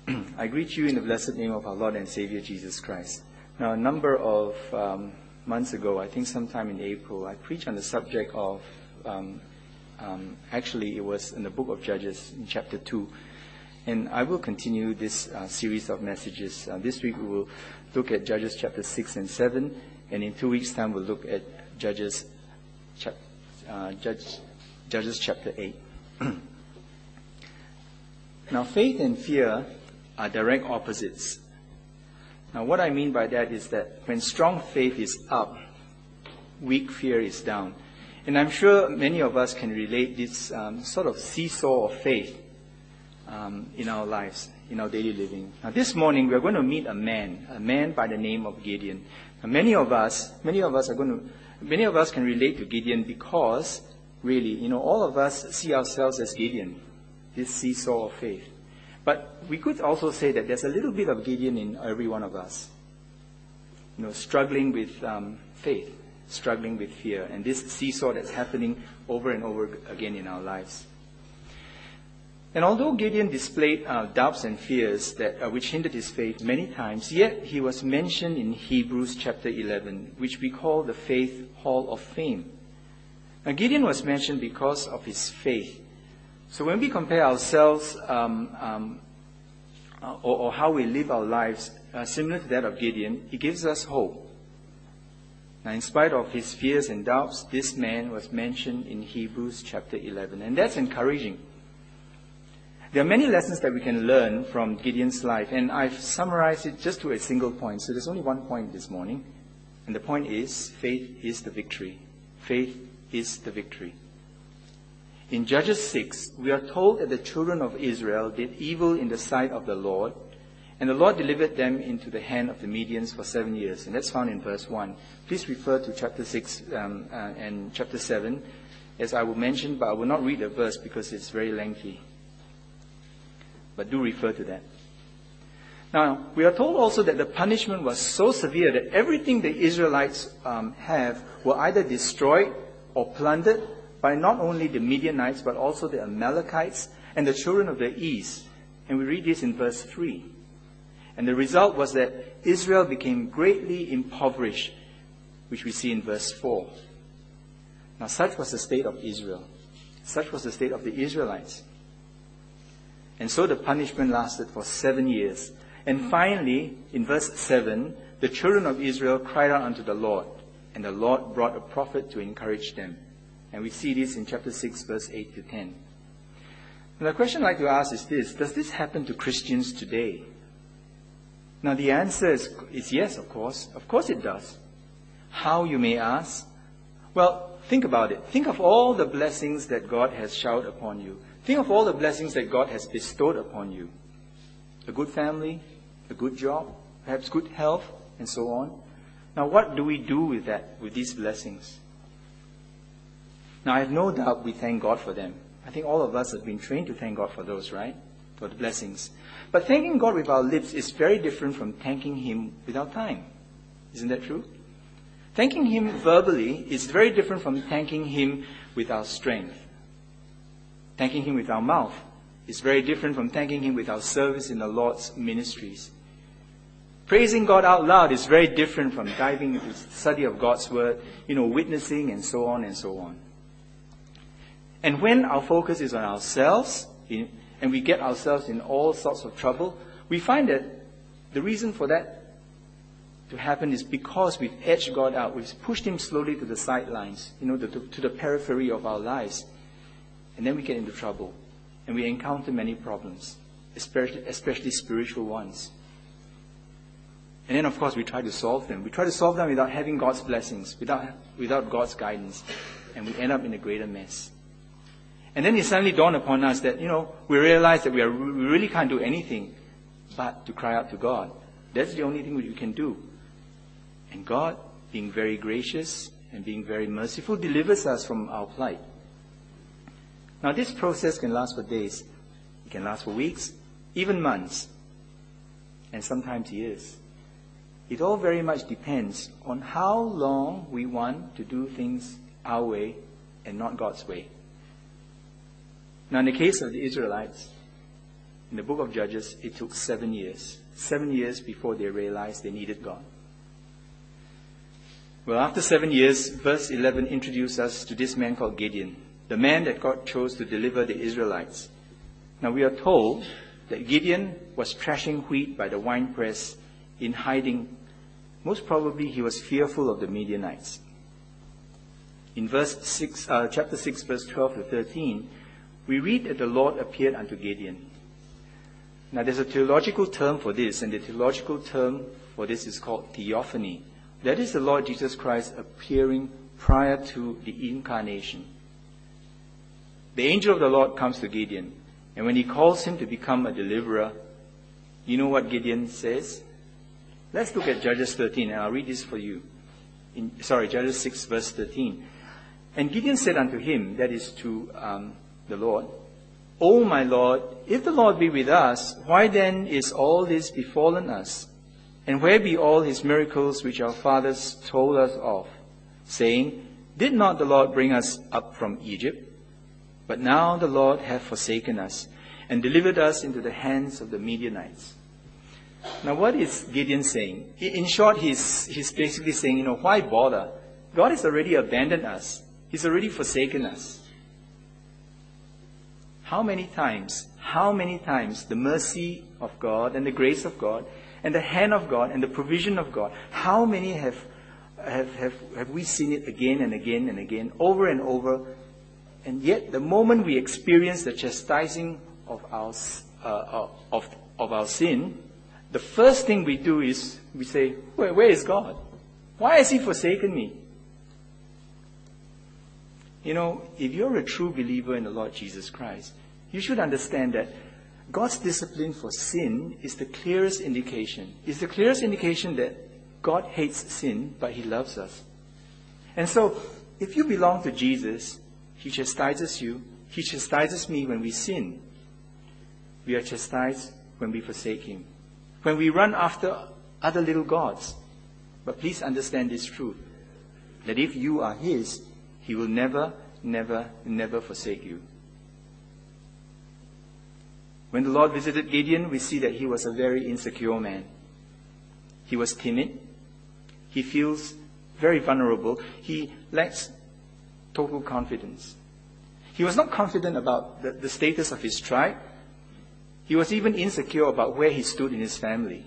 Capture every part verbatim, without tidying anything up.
I greet you in the blessed name of our Lord and Savior Jesus Christ. Now, a number of um, months ago, I think sometime in April, I preached on the subject of, um, um, actually it was in the book of Judges in chapter two. And I will continue this uh, series of messages. Uh, this week we will look at Judges chapter six and seven, and in two weeks' time we'll look at Judges, chap- uh, Judge, Judges chapter eight. Now, faith and fear are direct opposites. Now, what I mean by that is that when strong faith is up, weak fear is down. And I'm sure many of us can relate this um, sort of seesaw of faith um, in our lives, in our daily living. Now, this morning we're going to meet a man, a man by the name of Gideon. Now, many of us, many of us are going to, many of us can relate to Gideon because, really, you know, all of us see ourselves as Gideon, this seesaw of faith. But we could also say that there's a little bit of Gideon in every one of us. You know, struggling with um, faith, struggling with fear, and this seesaw that's happening over and over again in our lives. And although Gideon displayed uh, doubts and fears that uh, which hindered his faith many times, yet he was mentioned in Hebrews chapter eleven, which we call the Faith Hall of Fame. Now, Gideon was mentioned because of his faith. So when we compare ourselves um, um, or, or how we live our lives uh, similar to that of Gideon, it gives us hope. Now, in spite of his fears and doubts, this man was mentioned in Hebrews chapter eleven, and that's encouraging. There are many lessons that we can learn from Gideon's life, and I've summarized it just to a single point. So there's only one point this morning, and the point is, faith is the victory. Faith is the victory. In Judges six, we are told that the children of Israel did evil in the sight of the Lord, and the Lord delivered them into the hand of the Midians for seven years. And that's found in verse one. Please refer to chapter six um, uh, and chapter seven, as I will mention, but I will not read the verse because it's very lengthy. But do refer to that. Now, we are told also that the punishment was so severe that everything the Israelites um, have were either destroyed or plundered by not only the Midianites, but also the Amalekites and the children of the east. And we read this in verse three. And the result was that Israel became greatly impoverished, which we see in verse four. Now, such was the state of Israel. Such was the state of the Israelites. And so the punishment lasted for seven years. And finally, in verse seven, the children of Israel cried out unto the Lord, and the Lord brought a prophet to encourage them. And we see this in chapter six, verse eight to ten. And the question I'd like to ask is this: does this happen to Christians today? Now the answer is, is yes, of course. Of course it does. How, you may ask? Well, think about it. Think of all the blessings that God has showered upon you. Think of all the blessings that God has bestowed upon you. A good family, a good job, perhaps good health, and so on. Now what do we do with that, with these blessings? Now, I have no doubt we thank God for them. I think all of us have been trained to thank God for those, right? For the blessings. But thanking God with our lips is very different from thanking Him with our time. Isn't that true? Thanking Him verbally is very different from thanking Him with our strength. Thanking Him with our mouth is very different from thanking Him with our service in the Lord's ministries. Praising God out loud is very different from diving into the study of God's Word, you know, witnessing and so on and so on. And when our focus is on ourselves, in, and we get ourselves in all sorts of trouble, we find that the reason for that to happen is because we've edged God out. We've pushed Him slowly to the sidelines, you know, to, to the periphery of our lives. And then we get into trouble. And we encounter many problems, especially, especially spiritual ones. And then, of course, we try to solve them. We try to solve them without having God's blessings, without, without God's guidance. And we end up in a greater mess. And then it suddenly dawned upon us that, you know, we realize that we, are, we really can't do anything but to cry out to God. That's the only thing we can do. And God, being very gracious and being very merciful, delivers us from our plight. Now, this process can last for days. It can last for weeks, even months, and sometimes years. It all very much depends on how long we want to do things our way and not God's way. Now, in the case of the Israelites, in the book of Judges, it took seven years. Seven years before they realized they needed God. Well, after seven years, verse eleven introduces us to this man called Gideon, the man that God chose to deliver the Israelites. Now we are told that Gideon was threshing wheat by the winepress in hiding. Most probably he was fearful of the Midianites. In verse six, uh, chapter six, verse twelve to thirteen, we read that the Lord appeared unto Gideon. Now there's a theological term for this, and the theological term for this is called theophany. That is the Lord Jesus Christ appearing prior to the incarnation. The angel of the Lord comes to Gideon, and when he calls him to become a deliverer, you know what Gideon says? Let's look at Judges thirteen, and I'll read this for you. In, sorry, Judges six, verse thirteen. And Gideon said unto him, that is to um, the Lord, O my Lord, if the Lord be with us, why then is all this befallen us? And where be all his miracles which our fathers told us of, saying, Did not the Lord bring us up from Egypt? But now the Lord hath forsaken us, and delivered us into the hands of the Midianites. Now what is Gideon saying? In short, he's, he's basically saying, you know, why bother? God has already abandoned us. He's already forsaken us. How many times, how many times the mercy of God and the grace of God and the hand of God and the provision of God, how many have, have, have, have we seen it again and again and again, over and over? And yet the moment we experience the chastising of our, uh, of, of our sin, the first thing we do is we say, where, where is God? Why has he forsaken me? You know, if you're a true believer in the Lord Jesus Christ, you should understand that God's discipline for sin is the clearest indication. It's the clearest indication that God hates sin, but he loves us. And so, if you belong to Jesus, he chastises you. He chastises me when we sin. We are chastised when we forsake him. When we run after other little gods. But please understand this truth, that if you are his, he will never, never, never forsake you. When the Lord visited Gideon, we see that he was a very insecure man. He was timid. He feels very vulnerable. He lacks total confidence. He was not confident about the, the status of his tribe. He was even insecure about where he stood in his family.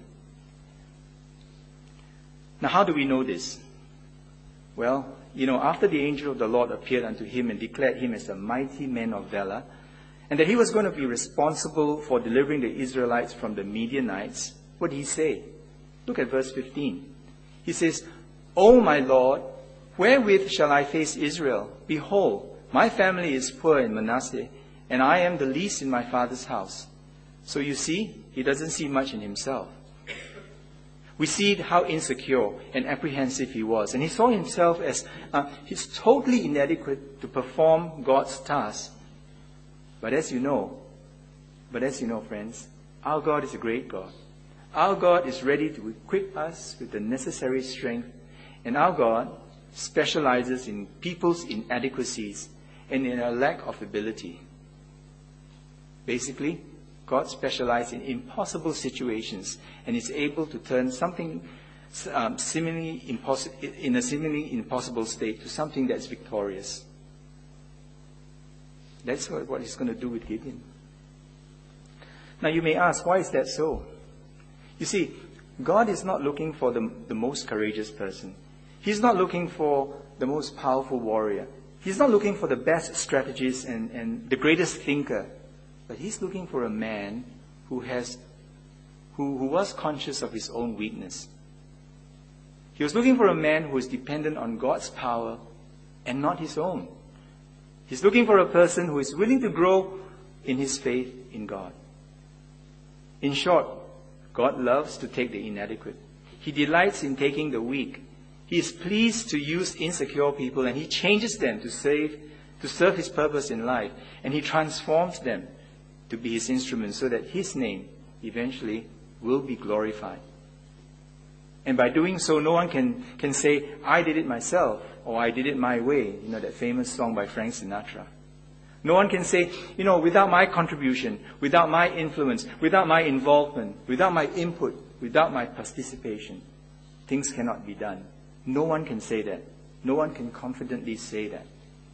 Now, how do we know this? Well, you know, after the angel of the Lord appeared unto him and declared him as a mighty man of valor, and that he was going to be responsible for delivering the Israelites from the Midianites, what did he say? Look at verse fifteen. He says, O my Lord, wherewith shall I face Israel? Behold, my family is poor in Manasseh, and I am the least in my father's house. So you see, he doesn't see much in himself. We see how insecure and apprehensive he was. And he saw himself as uh, he's totally inadequate to perform God's task. But as you know, but as you know, friends, our God is a great God. Our God is ready to equip us with the necessary strength. And our God specializes in people's inadequacies and in a lack of ability. Basically, God specializes in impossible situations and is able to turn something um, seemingly impos- in a seemingly impossible state to something that's victorious. That's what, what he's going to do with Gideon. Now you may ask, why is that so? You see, God is not looking for the, the most courageous person. He's not looking for the most powerful warrior. He's not looking for the best strategist and, and the greatest thinker. But he's looking for a man who has, who, who was conscious of his own weakness. He was looking for a man who is dependent on God's power and not his own. He's looking for a person who is willing to grow in his faith in God. In short, God loves to take the inadequate. He delights in taking the weak. He is pleased to use insecure people, and he changes them to save, to serve his purpose in life. And he transforms them to be his instruments so that his name eventually will be glorified. And by doing so, no one can, can say, I did it myself, or I did it my way. You know, that famous song by Frank Sinatra. No one can say, you know, without my contribution, without my influence, without my involvement, without my input, without my participation, things cannot be done. No one can say that. No one can confidently say that.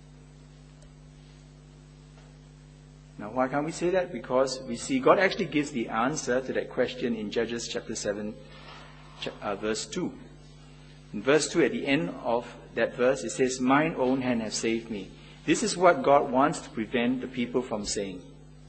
Now, why can't we say that? Because we see God actually gives the answer to that question in Judges chapter seven, uh, verse two. In verse two, at the end of that verse, it says, "Mine own hand has saved me." This is what God wants to prevent the people from saying.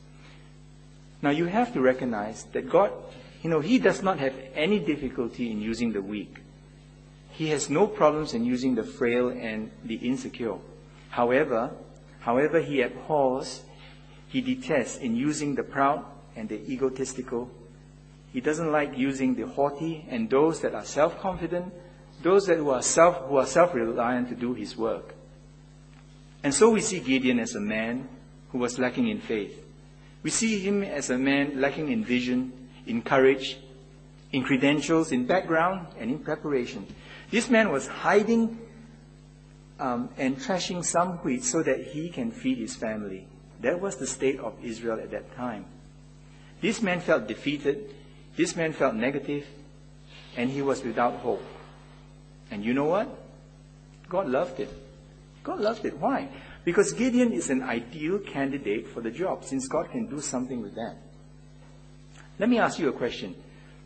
Now, you have to recognize that God, you know, He does not have any difficulty in using the weak. He has no problems in using the frail and the insecure. However, however, He abhors, He detests in using the proud and the egotistical. He doesn't like using the haughty and those that are self-confident, those that who are self who are self-reliant to do His work. And so we see Gideon as a man who was lacking in faith. We see him as a man lacking in vision, in courage, in credentials, in background, and in preparation. This man was hiding um, and trashing some wheat so that he can feed his family. That was the state of Israel at that time. This man felt defeated. This man felt negative, and he was without hope. And you know what? God loved it. God loved it. Why? Because Gideon is an ideal candidate for the job, since God can do something with that. Let me ask you a question.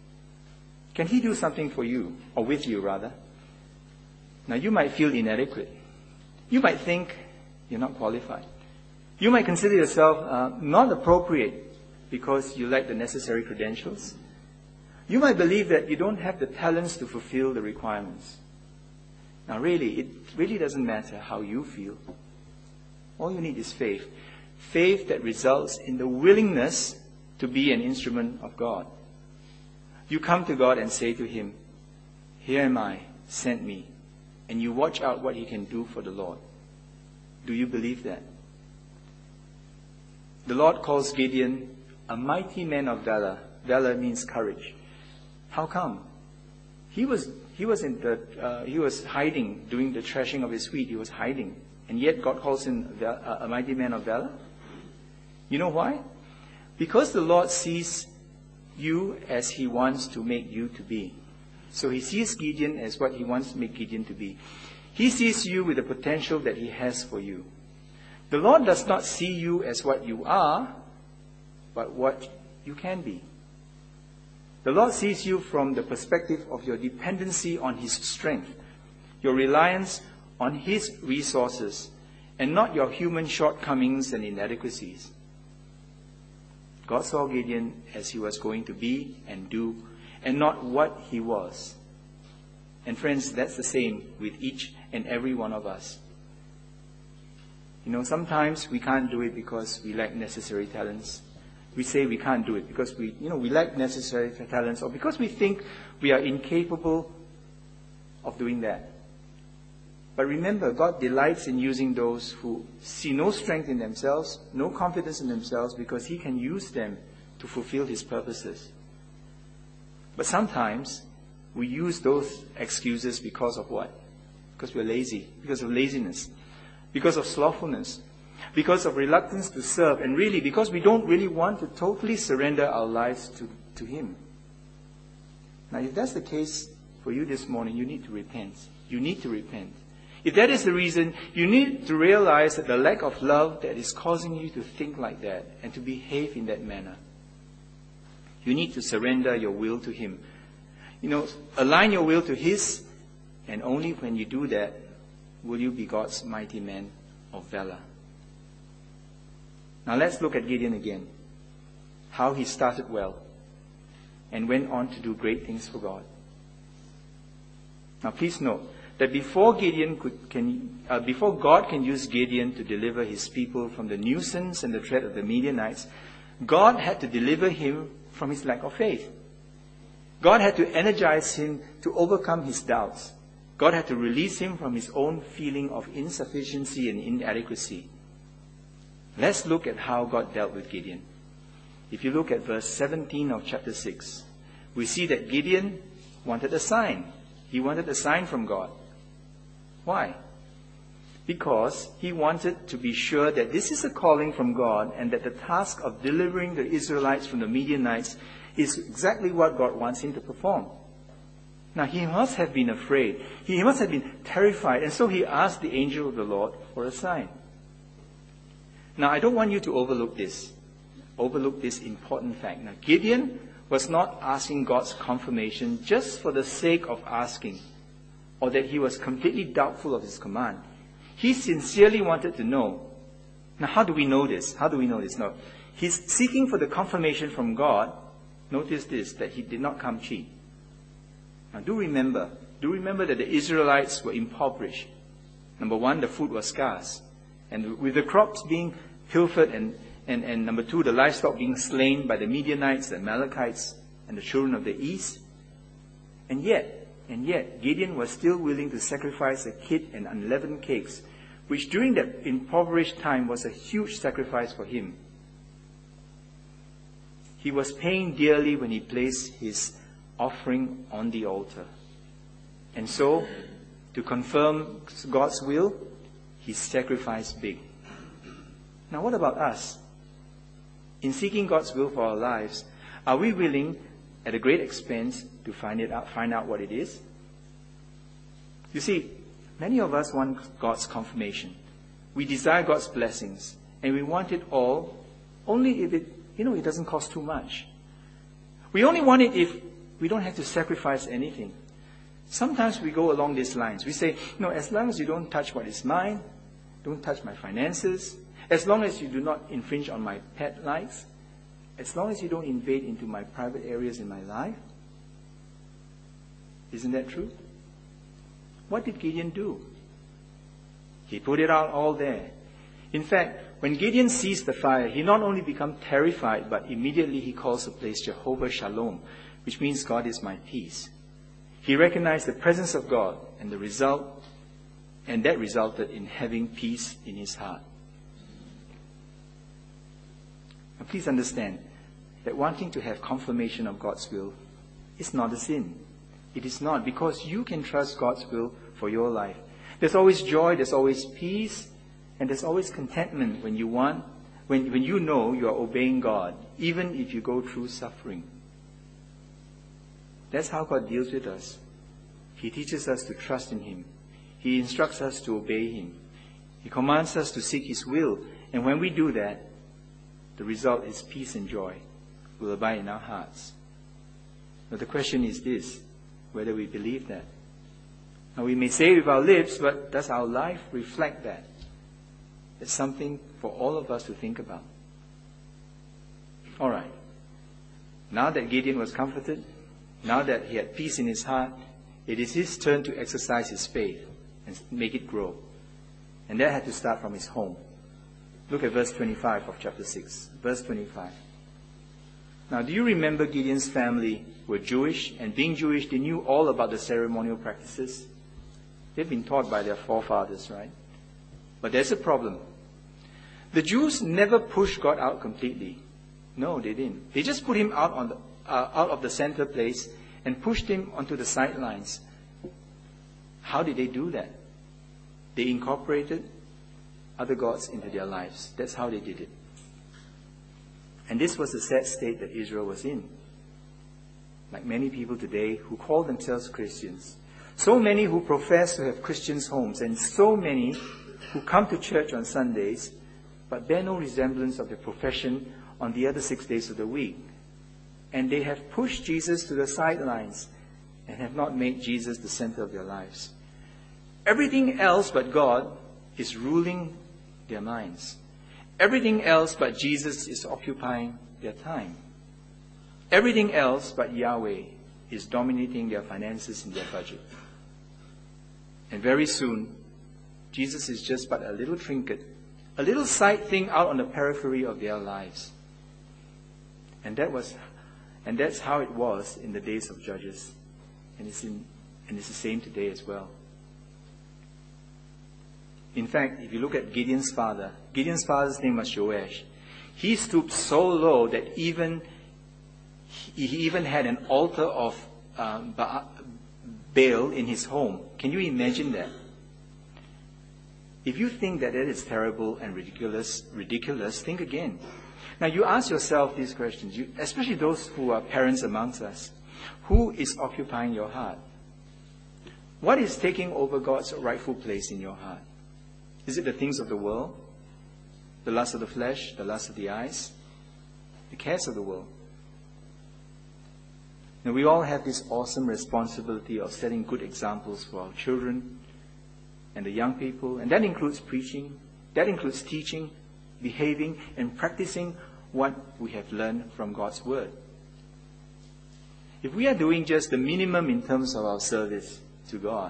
Can He do something for you, or with you rather? Now, you might feel inadequate. You might think you're not qualified. You might consider yourself uh, not appropriate because you lack the necessary credentials. You might believe that you don't have the talents to fulfill the requirements. Now, really, it really doesn't matter how you feel. All you need is faith. Faith that results in the willingness to be an instrument of God. You come to God and say to Him, "Here am I, send me." And you watch out what He can do for the Lord. Do you believe that? The Lord calls Gideon a mighty man of valor. Valor means courage. How come? He was he was in the uh, he was hiding, doing the threshing of his wheat. He was hiding, and yet God calls him a, a mighty man of valor. You know why? Because the Lord sees you as He wants to make you to be. So He sees Gideon as what He wants to make Gideon to be. He sees you with the potential that He has for you. The Lord does not see you as what you are, but what you can be. The Lord sees you from the perspective of your dependency on His strength, your reliance on His resources, and not your human shortcomings and inadequacies. God saw Gideon as he was going to be and do, and not what he was. And friends, that's the same with each and every one of us. You know, sometimes we can't do it because we lack necessary talents. We say we can't do it because we, you know, we lack necessary talents, or because we think we are incapable of doing that. But remember, God delights in using those who see no strength in themselves, no confidence in themselves, because He can use them to fulfill His purposes. But sometimes we use those excuses because of what? Because we're lazy, because of laziness, because of slothfulness, because of reluctance to serve, and really because we don't really want to totally surrender our lives to, to Him. Now, if that's the case for you this morning, you need to repent. You need to repent. If that is the reason, you need to realize that the lack of love that is causing you to think like that and to behave in that manner. You need to surrender your will to Him. You know, align your will to His, and only when you do that will you be God's mighty man of valor. Now let's look at Gideon again. How he started well and went on to do great things for God. Now please note that before Gideon could, can, uh, before God can use Gideon to deliver his people from the nuisance and the threat of the Midianites, God had to deliver him from his lack of faith. God had to energize him to overcome his doubts. God had to release him from his own feeling of insufficiency and inadequacy. Let's look at how God dealt with Gideon. If you look at verse seventeen of chapter six, we see that Gideon wanted a sign. He wanted a sign from God. Why? because he wanted to be sure that this is a calling from God and that the task of delivering the Israelites from the Midianites is exactly what God wants him to perform. Now, he must have been afraid. He must have been terrified. And so he asked the angel of the Lord for a sign. Now, I don't want you to overlook this. Overlook this important fact. Now, Gideon was not asking God's confirmation just for the sake of asking, or that he was completely doubtful of his command. He sincerely wanted to know. Now, how do we know this? How do we know this? No. He's seeking for the confirmation from God. Notice this, that he did not come cheap. Now, do remember, do remember that the Israelites were impoverished. Number one, the food was scarce. And with the crops being pilfered and, and, and number two, the livestock being slain by the Midianites, the Amalekites, and the children of the east. And yet, And yet, Gideon was still willing to sacrifice a kid and unleavened cakes, which during that impoverished time was a huge sacrifice for him. He was paying dearly when he placed his offering on the altar. And so, to confirm God's will, he sacrificed big. Now, what about us? In seeking God's will for our lives, are we willing at a great expense to find it out, find out what it is? You see, many of us want God's confirmation. We desire God's blessings, and we want it all only if it, you know, it doesn't cost too much. We only want it if we don't have to sacrifice anything. Sometimes we go along these lines. We say, no, as long as you don't touch what is mine, don't touch my finances, as long as you do not infringe on my pet rights, as long as you don't invade into my private areas in my life. Isn't that true? What did Gideon do? He put it out all there. In fact, when Gideon sees the fire, he not only becomes terrified, but immediately he calls the place Jehovah Shalom, which means God is my peace. He recognized the presence of God, and the result, and that resulted in having peace in his heart. Now, please understand that wanting to have confirmation of God's will is not a sin. It is not, because you can trust God's will for your life. There's always joy, there's always peace, and there's always contentment when you want, when, when you know you are obeying God, even if you go through suffering. That's how God deals with us. He teaches us to trust in Him. He instructs us to obey Him. He commands us to seek His will. And when we do that, the result is peace and joy will abide in our hearts. But the question is this, whether we believe that. Now, we may say with our lips, but does our life reflect that? It's something for all of us to think about. All right. Now that Gideon was comforted, now that he had peace in his heart, it is his turn to exercise his faith and make it grow. And that had to start from his home. Look at verse twenty-five of chapter six. Verse twenty-five. Now, do you remember Gideon's family were Jewish, and being Jewish, they knew all about the ceremonial practices? They've been taught by their forefathers, right? But there's a problem. The Jews never pushed God out completely. No, they didn't. They just put him out on the, uh, out of the center place and pushed him onto the sidelines. How did they do that? They incorporated other gods into their lives. That's how they did it. And this was the sad state that Israel was in. Like many people today who call themselves Christians. So many who profess to have Christians' homes, and so many who come to church on Sundays but bear no resemblance of their profession on the other six days of the week. And they have pushed Jesus to the sidelines and have not made Jesus the center of their lives. Everything else but God is ruling their minds. Everything else but Jesus is occupying their time. Everything else but Yahweh is dominating their finances and their budget. And very soon, Jesus is just but a little trinket, a little side thing out on the periphery of their lives. And that was, and that's how it was in the days of Judges. And it's in, and it's the same today as well. In fact, if you look at Gideon's father, Gideon's father's name was Joash. He stooped so low that even he even had an altar of um, Baal in his home. Can you imagine that? If you think that it is terrible and ridiculous, ridiculous, think again. Now you ask yourself these questions, you, especially those who are parents amongst us. Who is occupying your heart? What is taking over God's rightful place in your heart? Is it the things of the world? The lust of the flesh, the lust of the eyes, the cares of the world? Now we all have this awesome responsibility of setting good examples for our children and the young people. And that includes preaching, that includes teaching, behaving, and practicing what we have learned from God's Word. If we are doing just the minimum in terms of our service to God,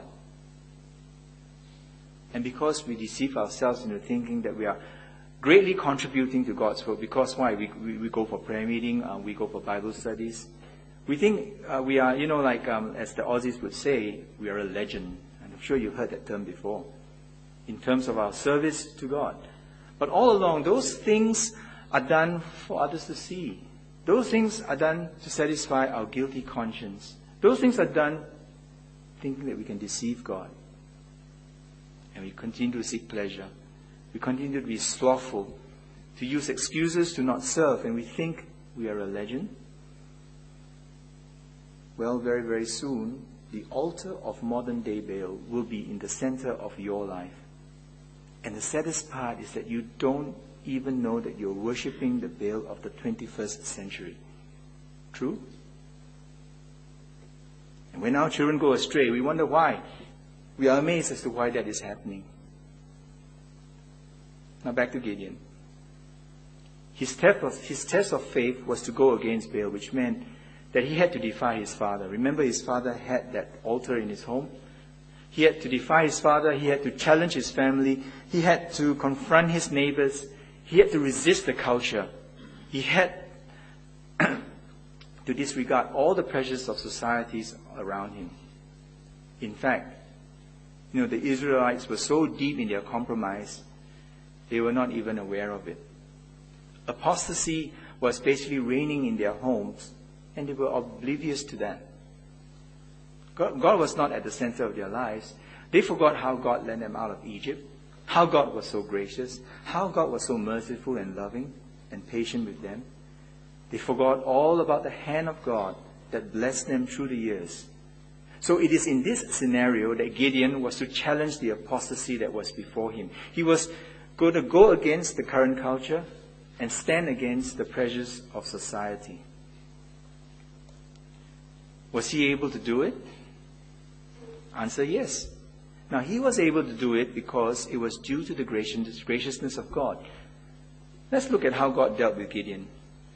and because we deceive ourselves into thinking that we are greatly contributing to God's work, because why? We, we, we go for prayer meeting, uh, we go for Bible studies. We think uh, we are, you know, like um, as the Aussies would say, we are a legend. And I'm sure you've heard that term before, in terms of our service to God. But all along, those things are done for others to see. Those things are done to satisfy our guilty conscience. Those things are done thinking that we can deceive God. And we continue to seek pleasure. We continue to be slothful, to use excuses to not serve, and we think we are a legend. Well, very, very soon, the altar of modern-day Baal will be in the center of your life. And the saddest part is that you don't even know that you're worshipping the Baal of the twenty-first century. True? And when our children go astray, we wonder why. We are amazed as to why that is happening. Now back to Gideon. His test of, his test of faith was to go against Baal, which meant that he had to defy his father. Remember, his father had that altar in his home. He had to defy his father. He had to challenge his family. He had to confront his neighbors. He had to resist the culture. He had to disregard all the pressures of societies around him. In fact, you know, the Israelites were so deep in their compromise, they were not even aware of it. Apostasy was basically reigning in their homes, and they were oblivious to that. God, God was not at the center of their lives. They forgot how God led them out of Egypt, how God was so gracious, how God was so merciful and loving and patient with them. They forgot all about the hand of God that blessed them through the years. So it is in this scenario that Gideon was to challenge the apostasy that was before him. He was going to go against the current culture and stand against the pressures of society. Was he able to do it? Answer, yes. Now, he was able to do it because it was due to the graciousness of God. Let's look at how God dealt with Gideon.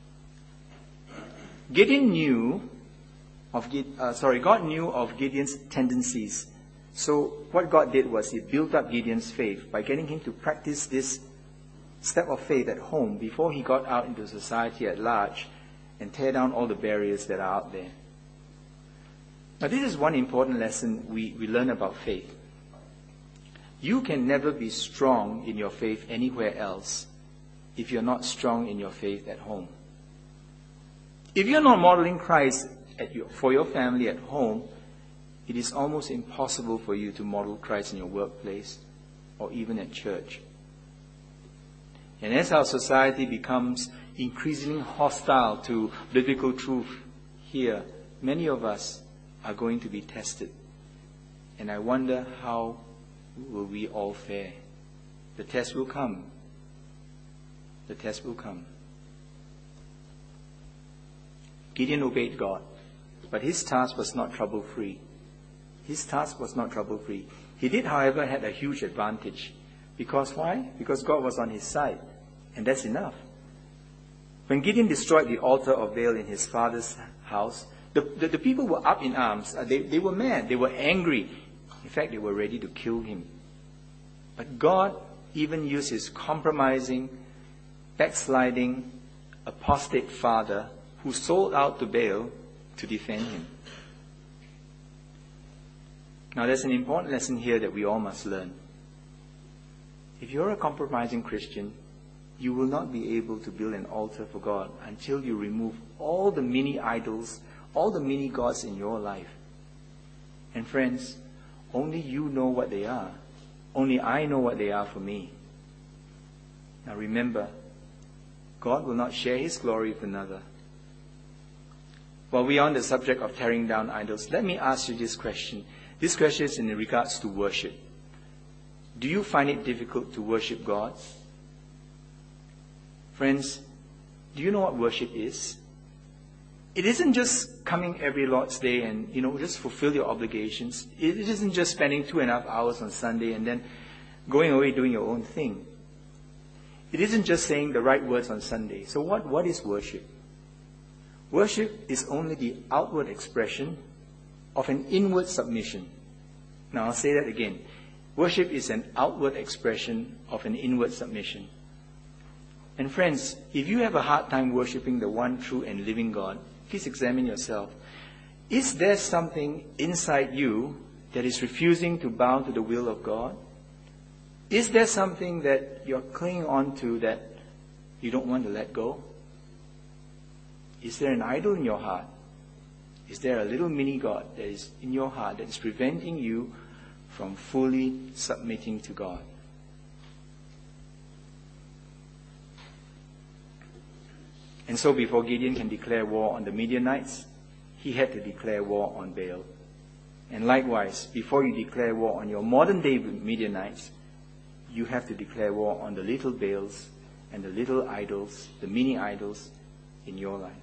Gideon knew of uh, sorry, God knew of Gideon's tendencies. So what God did was he built up Gideon's faith by getting him to practice this step of faith at home before he got out into society at large and tear down all the barriers that are out there. Now, this is one important lesson we, we learn about faith. You can never be strong in your faith anywhere else if you're not strong in your faith at home. If you're not modeling Christ at your, for your family at home, it is almost impossible for you to model Christ in your workplace or even at church. And as our society becomes increasingly hostile to biblical truth here, many of us are going to be tested. And I wonder, how will we all fare? The test will come. The test will come. Gideon obeyed God, but his task was not trouble-free. His task was not trouble-free. He did, however, have a huge advantage. Because why? Because God was on his side. And that's enough. When Gideon destroyed the altar of Baal in his father's house, the, the, the people were up in arms. Uh, they, they were mad. They were angry. In fact, they were ready to kill him. But God even used his compromising, backsliding, apostate father who sold out to Baal to defend him. Now, there's an important lesson here that we all must learn. If you're a compromising Christian, you will not be able to build an altar for God until you remove all the mini idols, all the mini gods in your life. And friends, only you know what they are. Only I know what they are for me. Now remember, God will not share His glory with another. While we are on the subject of tearing down idols, let me ask you this question. This question is in regards to worship. Do you find it difficult to worship God? Friends, do you know what worship is? It isn't just coming every Lord's Day and, you know, just fulfill your obligations. It isn't just spending two and a half hours on Sunday and then going away doing your own thing. It isn't just saying the right words on Sunday. So what, what is worship? Worship is only the outward expression of an inward submission. Now I'll say that again. Worship is an outward expression of an inward submission. And friends, if you have a hard time worshiping the one true and living God, please examine yourself. Is there something inside you that is refusing to bow to the will of God? Is there something that you're clinging on to that you don't want to let go? Is there an idol in your heart? Is there a little mini God that is in your heart that is preventing you from fully submitting to God? And so before Gideon can declare war on the Midianites, he had to declare war on Baal. And likewise, before you declare war on your modern day Midianites, you have to declare war on the little Baals and the little idols, the mini idols in your life.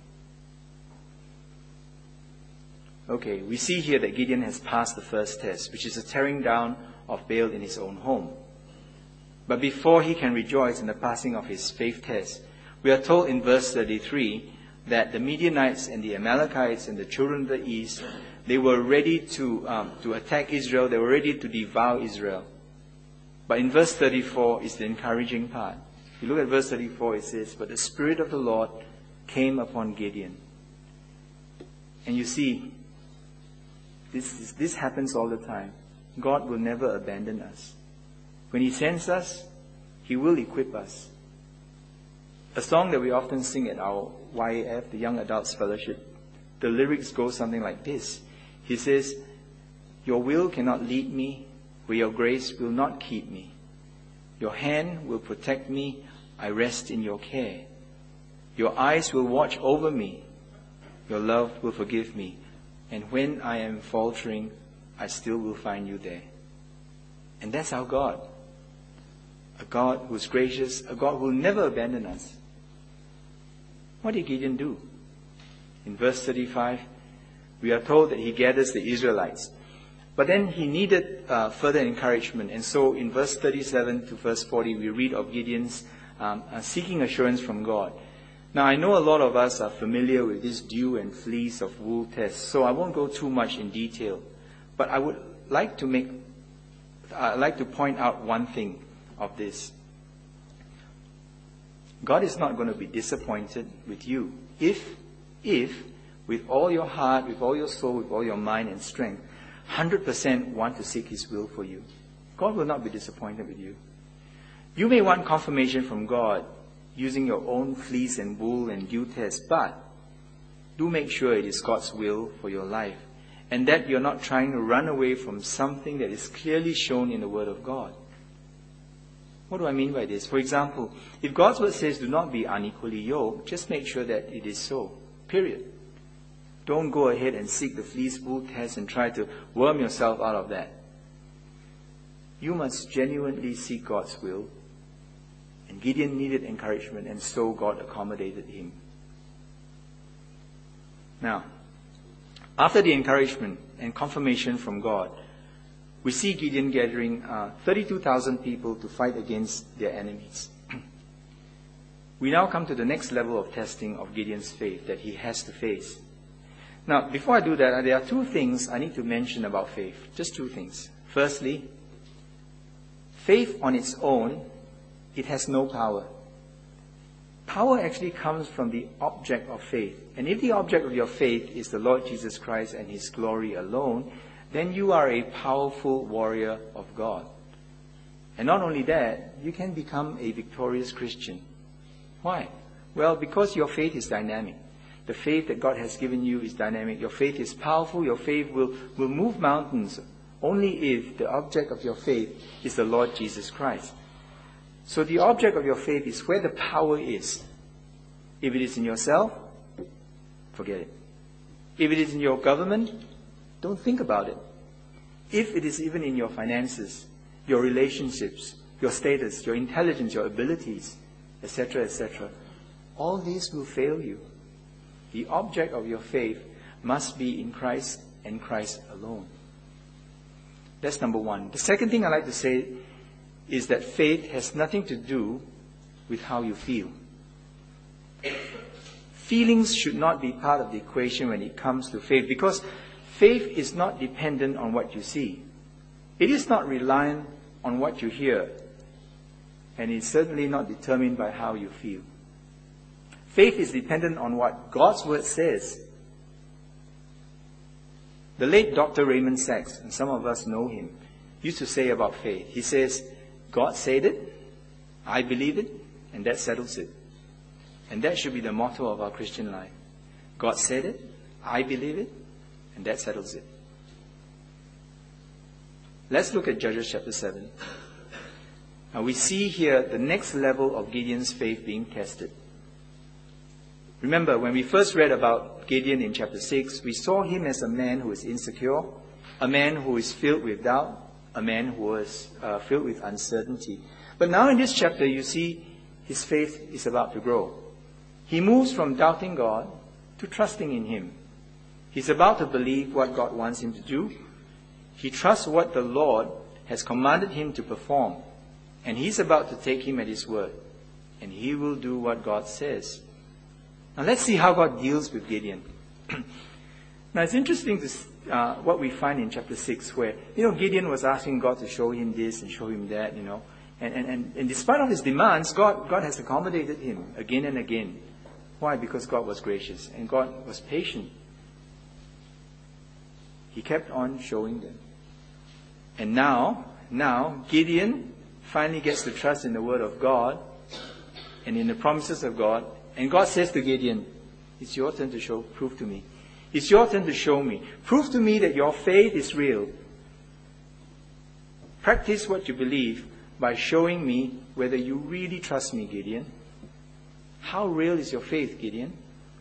Okay, we see here that Gideon has passed the first test, which is the tearing down of Baal in his own home. But before he can rejoice in the passing of his faith test, we are told in verse thirty-three that the Midianites and the Amalekites and the children of the east, they were ready to, um, to attack Israel. They were ready to devour Israel. But in verse thirty-four is the encouraging part. If you look at verse thirty-four, it says, "But the Spirit of the Lord came upon Gideon." And you see, this, is, this happens all the time. God will never abandon us. When He sends us, He will equip us. A song that we often sing at our Y A F, the Young Adults Fellowship, the lyrics go something like this. He says, "Your will cannot lead me, where your grace will not keep me. Your hand will protect me, I rest in your care. Your eyes will watch over me, your love will forgive me. And when I am faltering, I still will find you there." And that's our God. A God who is gracious, a God who will never abandon us. What did Gideon do? In verse thirty-five, we are told that he gathers the Israelites. But then he needed uh, further encouragement. And so in verse thirty-seven to verse forty, we read of Gideon's um, uh, seeking assurance from God. Now, I know a lot of us are familiar with this dew and fleece of wool test, so I won't go too much in detail. But I would like to make, I'd like to point out one thing of this. God is not going to be disappointed with you if, if, with all your heart, with all your soul, with all your mind and strength, one hundred percent want to seek His will for you. God will not be disappointed with you. You may want confirmation from God using your own fleece and wool and dew test, but do make sure it is God's will for your life and that you're not trying to run away from something that is clearly shown in the Word of God. What do I mean by this? For example, if God's Word says do not be unequally yoked, just make sure that it is so. Period. Don't go ahead and seek the fleece wool test and try to worm yourself out of that. You must genuinely seek God's will. And Gideon needed encouragement, and so God accommodated him. Now, after the encouragement and confirmation from God, we see Gideon gathering uh, thirty-two thousand people to fight against their enemies. We now come to the next level of testing of Gideon's faith that he has to face. Now, before I do that, there are two things I need to mention about faith. Just two things. Firstly, faith on its own, it has no power. Power actually comes from the object of faith. And if the object of your faith is the Lord Jesus Christ and His glory alone, then you are a powerful warrior of God. And not only that, you can become a victorious Christian. Why? Well, because your faith is dynamic. The faith that God has given you is dynamic. Your faith is powerful. Your faith will, will move mountains only if the object of your faith is the Lord Jesus Christ. So the object of your faith is where the power is. If it is in yourself, forget it. If it is in your government, don't think about it. If it is even in your finances, your relationships, your status, your intelligence, your abilities, et cetera, et cetera, all these will fail you. The object of your faith must be in Christ and Christ alone. That's number one. The second thing I'd like to say is that faith has nothing to do with how you feel. Feelings should not be part of the equation when it comes to faith, because faith is not dependent on what you see. It is not reliant on what you hear, and it's certainly not determined by how you feel. Faith is dependent on what God's Word says. The late Doctor Raymond Sachs, and some of us know him, used to say about faith, he says, God said it, I believe it, and that settles it. And that should be the motto of our Christian life. God said it, I believe it, and that settles it. Let's look at Judges chapter seven. Now we see here the next level of Gideon's faith being tested. Remember, when we first read about Gideon in chapter six, we saw him as a man who is insecure, a man who is filled with doubt, a man who was uh, filled with uncertainty. But now in this chapter, you see his faith is about to grow. He moves from doubting God to trusting in Him. He's about to believe what God wants him to do. He trusts what the Lord has commanded him to perform. And he's about to take him at his word. And he will do what God says. Now let's see how God deals with Gideon. Now it's interesting to, uh, what we find in chapter six, where, you know, Gideon was asking God to show him this and show him that, you know. And, and, and, and despite of his demands, God, God has accommodated him again and again. Why? Because God was gracious and God was patient. He kept on showing them. And now, now, Gideon finally gets to trust in the word of God and in the promises of God. And God says to Gideon, it's your turn to show, prove to me. It's your turn to show me. Prove to me that your faith is real. Practice what you believe by showing me whether you really trust me, Gideon. How real is your faith, Gideon?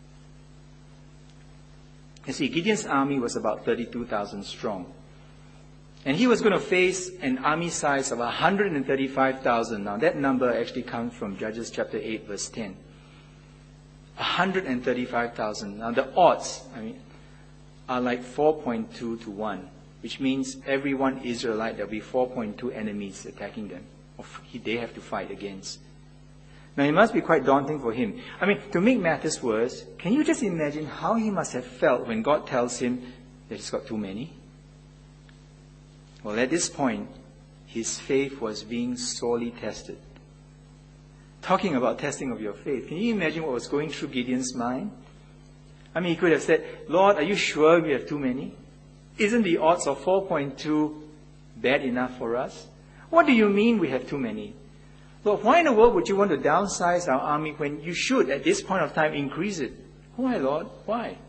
You see, Gideon's army was about thirty-two thousand strong. And he was going to face an army size of one hundred thirty-five thousand. Now that number actually comes from Judges chapter eight, verse ten. one hundred thirty-five thousand. Now the odds, I mean, are like four point two to one, which means every one Israelite, there'll be four point two enemies attacking them. Or they have to fight against. Now it must be quite daunting for him. I mean, to make matters worse, can you just imagine how he must have felt when God tells him that he's got too many? Well, at this point, his faith was being sorely tested. Talking about testing of your faith, can you imagine what was going through Gideon's mind? I mean, he could have said, Lord, are you sure we have too many? Isn't the odds of four point two bad enough for us? What do you mean we have too many? Lord, why in the world would you want to downsize our army when you should, at this point of time, increase it? Why, Lord? Why?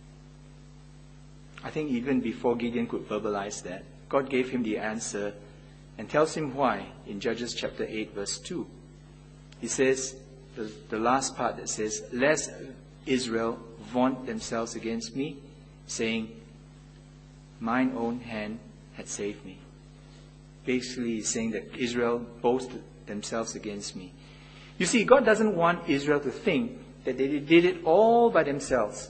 I think even before Gideon could verbalize that, God gave him the answer and tells him why in Judges chapter eight, verse two. He says, the, the last part that says, lest Israel vaunt themselves against me, saying, mine own hand had saved me. Basically, he's saying that Israel boasted themselves against me. You see, God doesn't want Israel to think that they did it all by themselves.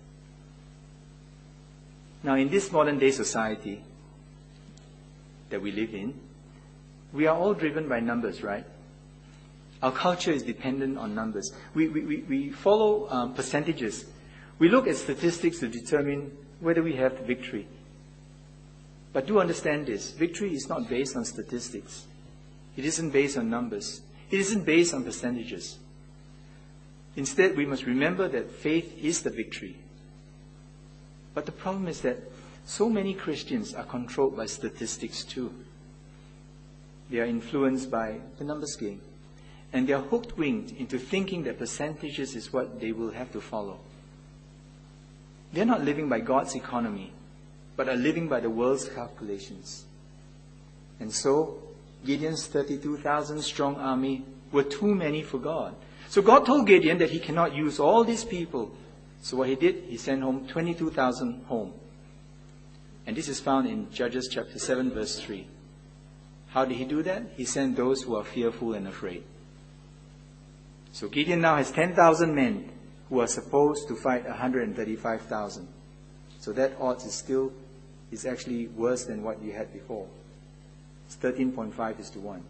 Now, in this modern day society that we live in, we are all driven by numbers, right? Our culture is dependent on numbers. We, we, we, we follow um, percentages. We look at statistics to determine whether we have victory. But do understand this. Victory is not based on statistics. It isn't based on numbers. It isn't based on percentages. Instead, we must remember that faith is the victory. But the problem is that so many Christians are controlled by statistics too. They are influenced by the numbers game. And they are hooked-winged into thinking that percentages is what they will have to follow. They're not living by God's economy. but are living by the world's calculations. And so, Gideon's thirty-two thousand strong army were too many for God. So God told Gideon that he cannot use all these people. So what he did, he sent home twenty-two thousand home. And this is found in Judges chapter seven, verse three. How did he do that? He sent those who are fearful and afraid. So Gideon now has ten thousand men who are supposed to fight one hundred thirty-five thousand. So that odds is still, is actually worse than what you had before. It's thirteen point five is to one.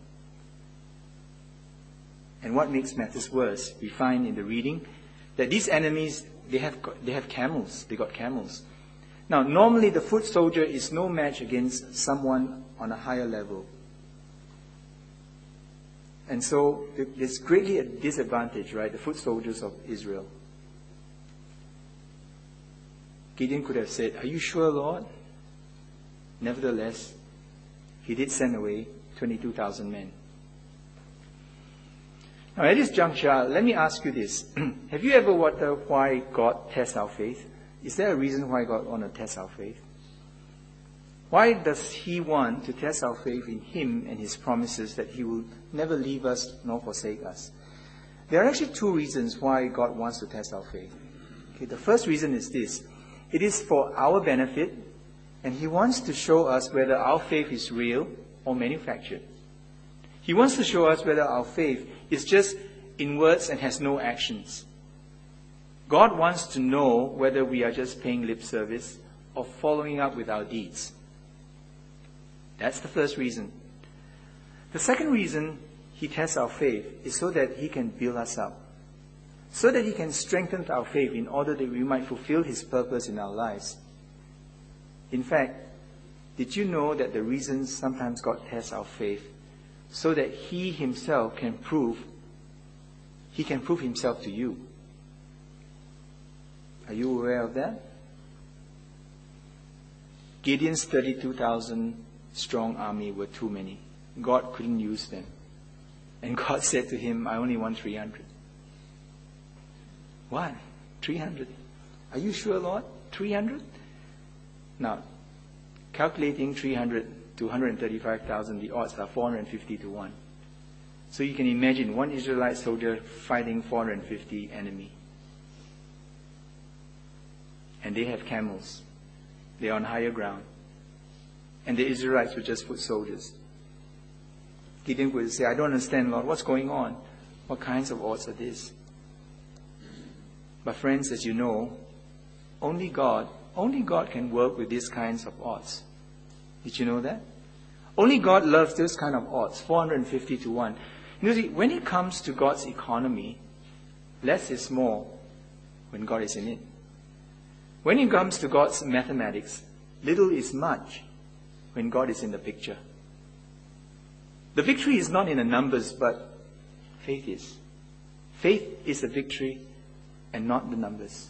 And what makes matters worse, we find in the reading that these enemies, they have, they have camels. They got camels. Now, normally the foot soldier is no match against someone on a higher level. And so it's greatly a disadvantage, right? The foot soldiers of Israel. Gideon could have said, "Are you sure, Lord?" Nevertheless, he did send away twenty-two thousand men. Now, at this juncture, let me ask you this. Have you ever wondered why God tests our faith? Is there a reason why God wants to test our faith? Why does He want to test our faith in Him and His promises that He will never leave us nor forsake us? There are actually two reasons why God wants to test our faith. Okay, the first reason is this. It is for our benefit, and He wants to show us whether our faith is real or manufactured. He wants to show us whether our faith is just in words and has no actions. God wants to know whether we are just paying lip service or following up with our deeds. That's the first reason. The second reason He tests our faith is so that He can build us up. So that He can strengthen our faith in order that we might fulfill His purpose in our lives. In fact, did you know that the reason sometimes God tests our faith so that He Himself can prove, He can prove Himself to you? Are you aware of that? Gideon's thirty-two thousand strong army were too many. God couldn't use them. And God said to him, "I only want three hundred. What? three hundred? Are you sure, Lord? three hundred? Now, calculating three hundred to one hundred thirty-five thousand, the odds are four hundred fifty to one. So you can imagine one Israelite soldier fighting four hundred fifty enemy. And they have camels. They are on higher ground. And the Israelites were just foot soldiers. Gideon would say, "I don't understand, Lord. What's going on? What kinds of odds are these?" But friends, as you know, only God, only God can work with these kinds of odds. Did you know that? Only God loves this kind of odds, four hundred fifty to one. You see, when it comes to God's economy, less is more when God is in it. When it comes to God's mathematics, little is much when God is in the picture. The victory is not in the numbers, but faith is. Faith is the victory and not the numbers.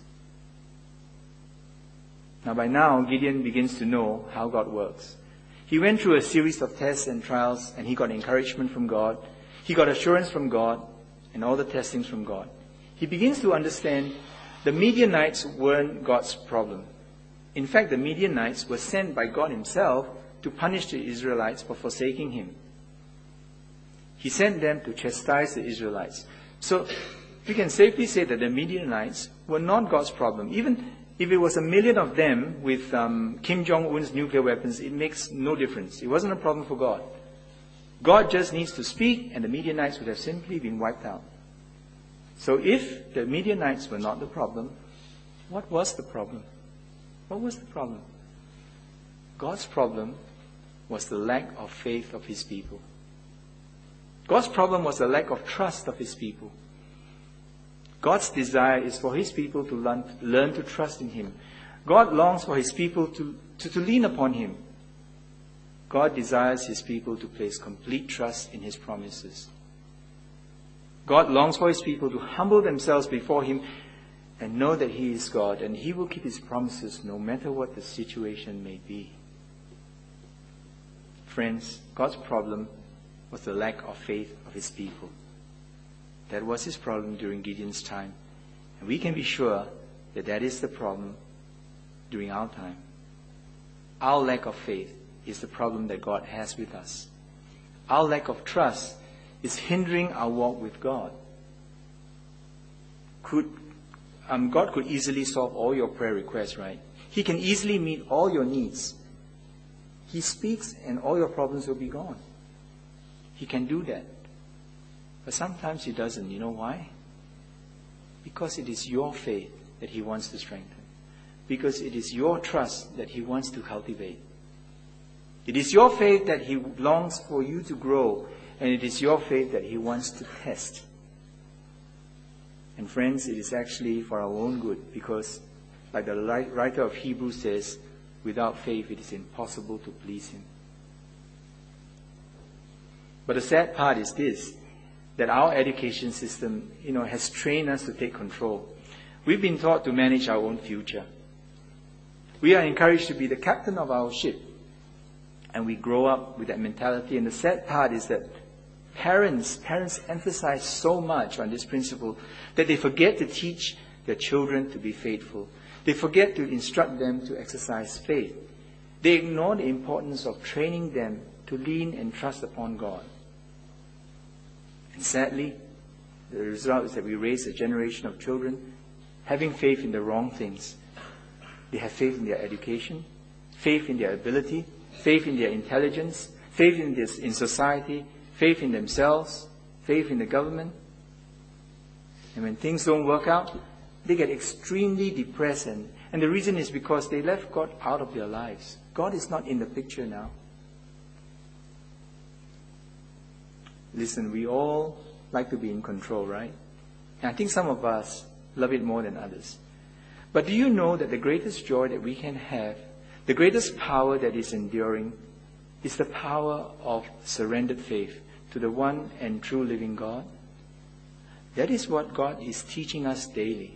Now by now, Gideon begins to know how God works. He went through a series of tests and trials, and he got encouragement from God. He got assurance from God, and all the testings from God. He begins to understand the Midianites weren't God's problem. In fact, the Midianites were sent by God Himself to punish the Israelites for forsaking Him. He sent them to chastise the Israelites. So we can safely say that the Midianites were not God's problem. Even if it was a million of them with um, Kim Jong-un's nuclear weapons, it makes no difference. It wasn't a problem for God. God just needs to speak, and the Midianites would have simply been wiped out. So if the Midianites were not the problem, what was the problem? What was the problem? God's problem was the lack of faith of His people. God's problem was the lack of trust of His people. God's desire is for His people to learn, learn to trust in Him. God longs for His people to, to, to lean upon Him. God desires His people to place complete trust in His promises. God longs for His people to humble themselves before Him and know that He is God, and He will keep His promises no matter what the situation may be. Friends, God's problem was the lack of faith of His people. That was His problem during Gideon's time. And we can be sure that that is the problem during our time. Our lack of faith is the problem that God has with us. Our lack of trust is hindering our walk with God. Could, um, God could easily solve all your prayer requests, right? He can easily meet all your needs. He speaks and all your problems will be gone. He can do that. But sometimes He doesn't. You know why? Because it is your faith that He wants to strengthen. Because it is your trust that He wants to cultivate. It is your faith that He longs for you to grow. And it is your faith that He wants to test. And friends, it is actually for our own good. Because, like the writer of Hebrews says, without faith it is impossible to please Him. But the sad part is this, that our education system, you know, has trained us to take control. We've been taught to manage our own future. We are encouraged to be the captain of our ship. And we grow up with that mentality. And the sad part is that parents, parents emphasize so much on this principle that they forget to teach their children to be faithful. They forget to instruct them to exercise faith. They ignore the importance of training them to lean and trust upon God. And sadly, the result is that we raise a generation of children having faith in the wrong things. They have faith in their education, faith in their ability, faith in their intelligence, faith in this in society, faith in themselves, faith in the government. And when things don't work out, they get extremely depressed. And, and the reason is because they left God out of their lives. God is not in the picture now. Listen, we all like to be in control, right? And I think some of us love it more than others. But do you know that the greatest joy that we can have, the greatest power that is enduring, is the power of surrendered faith to the one and true living God? That is what God is teaching us daily.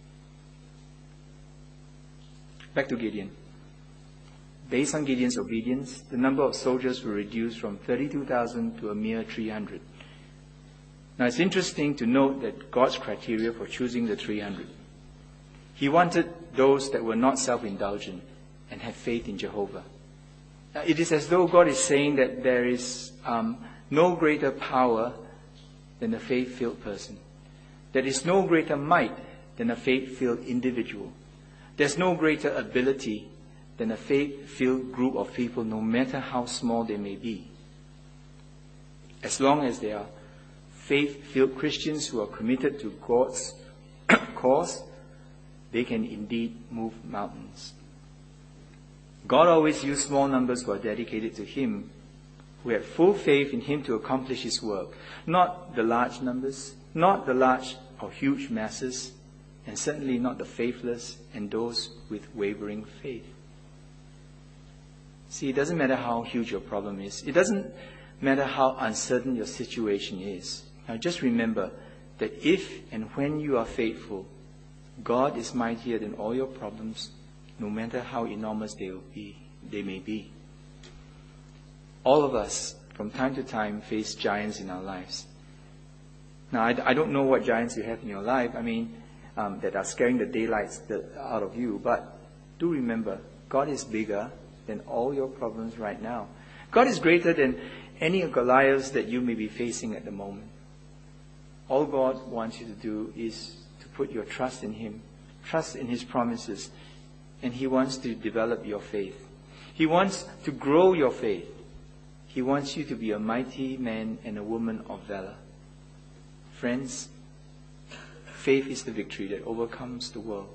Back to Gideon. Based on Gideon's obedience, the number of soldiers were reduced from thirty-two thousand to a mere three hundred. Now it's interesting to note that God's criteria for choosing the three hundred. He wanted those that were not self-indulgent and had faith in Jehovah. Now, it is as though God is saying that there is um, no greater power than a faith-filled person. There is no greater might than a faith-filled individual. There's no greater ability than a faith-filled group of people, no matter how small they may be. As long as they are faith-filled Christians who are committed to God's cause, they can indeed move mountains. God always used small numbers who are dedicated to Him, who have full faith in Him to accomplish His work. Not the large numbers, not the large or huge masses, and certainly not the faithless and those with wavering faith. See, it doesn't matter how huge your problem is. It doesn't matter how uncertain your situation is. Now just remember that if and when you are faithful, God is mightier than all your problems, no matter how enormous they will be, they may be. All of us, from time to time, face giants in our lives. Now, I, I don't know what giants you have in your life, I mean, um, that are scaring the daylights out of you, but do remember, God is bigger than all your problems right now. God is greater than any Goliaths that you may be facing at the moment. All God wants you to do is to put your trust in Him, trust in His promises, and He wants to develop your faith. He wants to grow your faith. He wants you to be a mighty man and a woman of valor. Friends, faith is the victory that overcomes the world.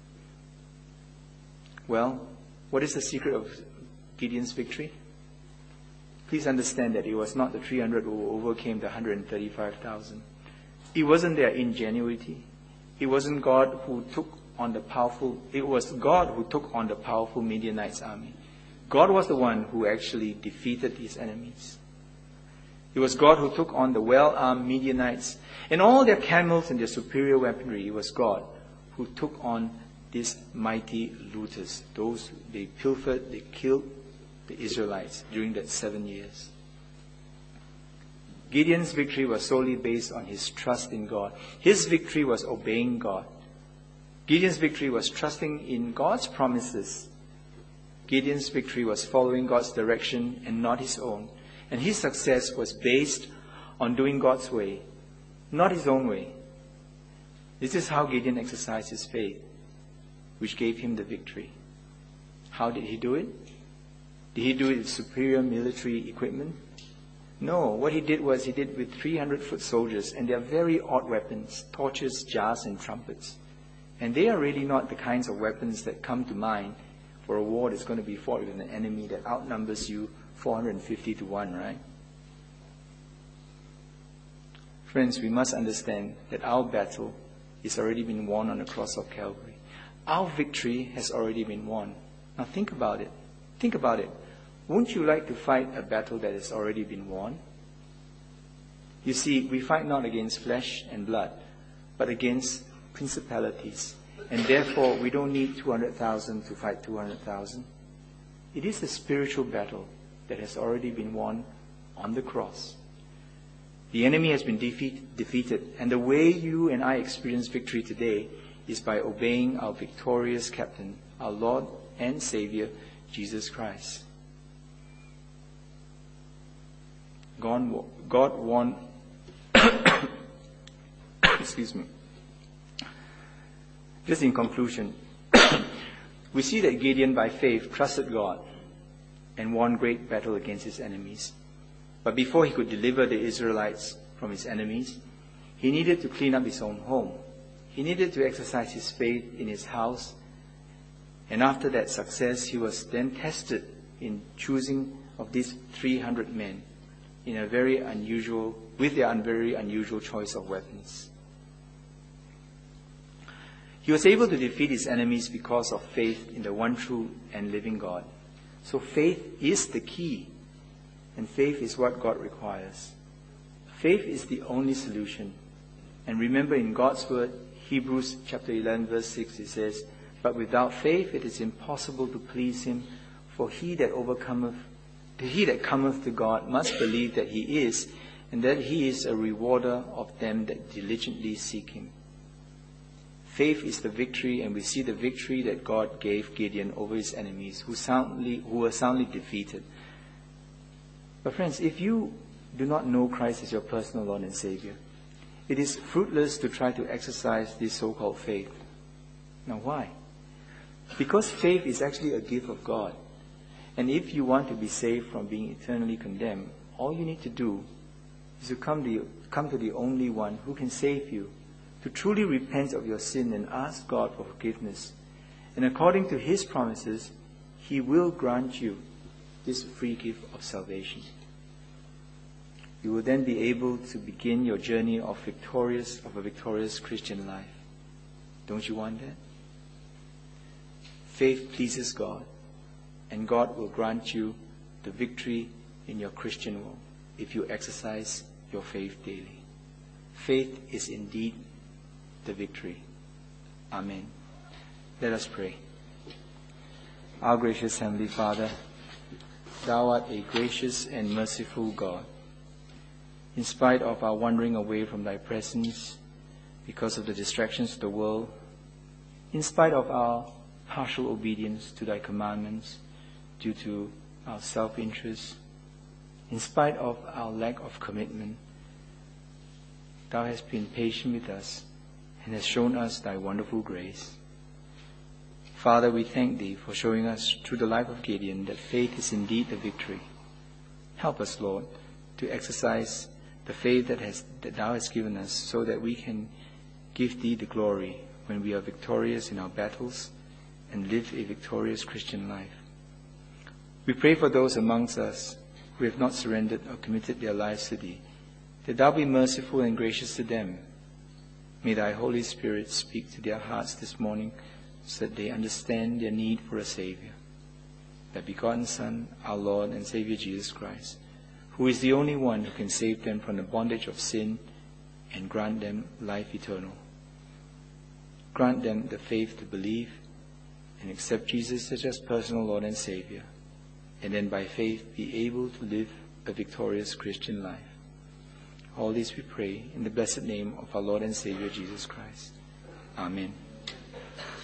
Well, what is the secret of Gideon's victory? Please understand that it was not the three hundred who overcame the one hundred thirty-five thousand. It wasn't their ingenuity. It wasn't God who took on the powerful, it was God who took on the powerful Midianites army. God was the one who actually defeated his enemies. It was God who took on the well-armed Midianites and all their camels and their superior weaponry. It was God who took on these mighty looters. Those, they pilfered, they killed the Israelites during that seven years. Gideon's victory was solely based on his trust in God. His victory was obeying God. Gideon's victory was trusting in God's promises. Gideon's victory was following God's direction and not his own. And his success was based on doing God's way, not his own way. This is how Gideon exercised his faith, which gave him the victory. How did he do it? Did he do it with superior military equipment? No, what he did was he did with three hundred foot soldiers, and they are very odd weapons, torches, jars, and trumpets. And they are really not the kinds of weapons that come to mind for a war that's going to be fought with an enemy that outnumbers you four hundred fifty to one, right? Friends, we must understand that our battle has already been won on the cross of Calvary. Our victory has already been won. Now think about it. Think about it. Wouldn't you like to fight a battle that has already been won? You see, we fight not against flesh and blood, but against principalities. And therefore, we don't need two hundred thousand to fight two hundred thousand. It is a spiritual battle that has already been won on the cross. The enemy has been defeat, defeated, and the way you and I experience victory today is by obeying our victorious captain, our Lord and Savior, Jesus Christ. God, God won, excuse me. Just in conclusion, we see that Gideon by faith trusted God and won great battle against his enemies. But before he could deliver the Israelites from his enemies, he needed to clean up his own home. He needed to exercise his faith in his house. And after that success, he was then tested in choosing of these three hundred men in a very unusual, with their very unusual choice of weapons. He was able to defeat his enemies because of faith in the one true and living God. So faith is the key, and faith is what God requires. Faith is the only solution. And remember in God's word, Hebrews chapter eleven verse six, it says, "But without faith it is impossible to please him, for he that overcometh, he that cometh to God must believe that he is, and that he is a rewarder of them that diligently seek him." Faith is the victory, and we see the victory that God gave Gideon over his enemies, who soundly, who were soundly defeated. But friends, if you do not know Christ as your personal Lord and Savior, it is fruitless to try to exercise this so-called faith. Now why? Because faith is actually a gift of God. And if you want to be saved from being eternally condemned, all you need to do is to come to, come to the only one who can save you, to truly repent of your sin and ask God for forgiveness. And according to his promises, he will grant you this free gift of salvation. You will then be able to begin your journey of victorious, of a victorious Christian life. Don't you want that? Faith pleases God, and God will grant you the victory in your Christian walk if you exercise your faith daily. Faith is indeed the victory. Amen. Let us pray. Our gracious Heavenly Father, Thou art a gracious and merciful God. In spite of our wandering away from Thy presence because of the distractions of the world, in spite of our partial obedience to Thy commandments due to our self-interest, in spite of our lack of commitment, Thou hast been patient with us and hast shown us Thy wonderful grace. Father, we thank Thee for showing us through the life of Gideon that faith is indeed the victory. Help us, Lord, to exercise the faith that, has, that Thou hast given us so that we can give Thee the glory when we are victorious in our battles and live a victorious Christian life. We pray for those amongst us who have not surrendered or committed their lives to Thee, that Thou be merciful and gracious to them. May Thy Holy Spirit speak to their hearts this morning so that they understand their need for a Savior, Thy begotten Son, our Lord and Savior Jesus Christ, who is the only one who can save them from the bondage of sin and grant them life eternal. Grant them the faith to believe and accept Jesus as their personal Lord and Savior, and then by faith be able to live a victorious Christian life. All this we pray in the blessed name of our Lord and Savior Jesus Christ. Amen.